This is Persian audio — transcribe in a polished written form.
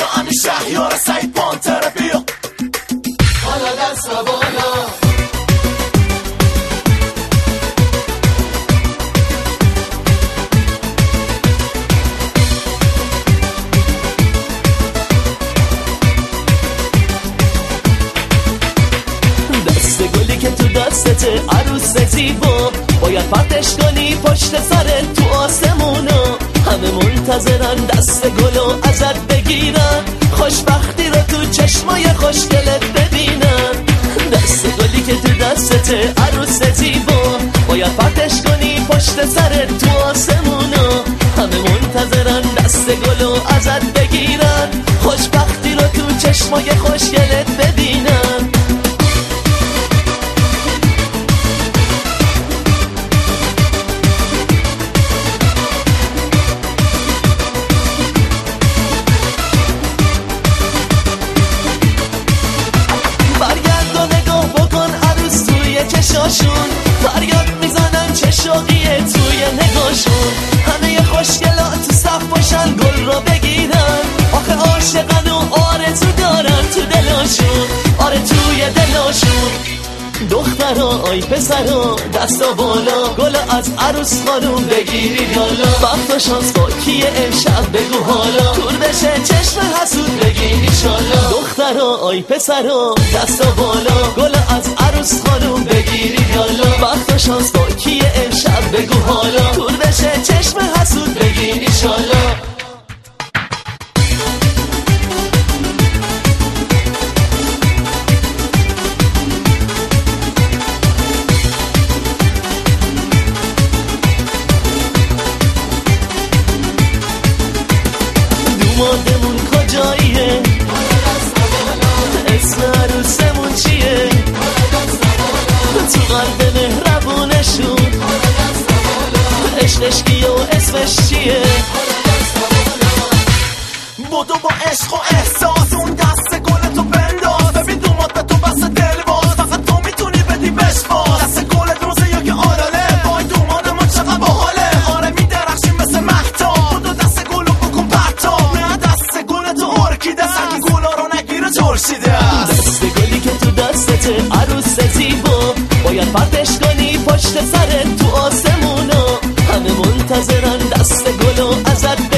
امین شهریار سعید پانتر بیا حالا دست بالا دست گلی که تو دستته عروس زیبا باید پرتش کنی پشت سرت تو آسمونا همه منتظرن دست گلو ازت بگیرن خوشبختی رو تو چشمای خوشگلت ببینن دست گلی که تو دستته عروس زیبا باید پرتش کنی پشت سرت تو آسمونا همه منتظرن دست گلو ازت بگیرن خوشبختی رو تو چشمای خوشگلت ببینن چشاشون فریاد میزنن چه شوقیه توی نگاشون همه خوشگلات تو صف باشن گل رو بگیرن آخه عاشقن و آرزو دارن تو دلاشون آره توی دلاشون دخترا آی پسرا دستا بالا گل از عروس خانوم بگیرید یالا وقت و شانس با کیه امشب بگو حالا دور بشه چشم حسود بگین ایشالا دخترا آی پسرا دستا بالا گل از عروس خانوم بگیرید یالا وقت و شانس با کیه امشب بگو حالا دور بشه چشم حسود بگین ایشالا دومادمون کجاییه اسم عروسمون چیه تو قلب مهربونشون عشقش کیه و اسمش چیه بودو با عشق و احساس اون دست گلتو بنداز ببین دوماد به تو بس دل باز فقط تو میتونی بدی بهش باز دست گلت روزه یا که آلاله وای دوماد ما چقدر باحاله آره میدرخشی مثل مهتاب بودو دست گلو بکن پرتاب نه دست گلتو ارکیده سنگ گلا رو نگیره جرشیده دست گلی که تو دستته عروس زیبا باید پرتش کنی پشت سرت تو آسمونا همه منتظرن دست گلو ازت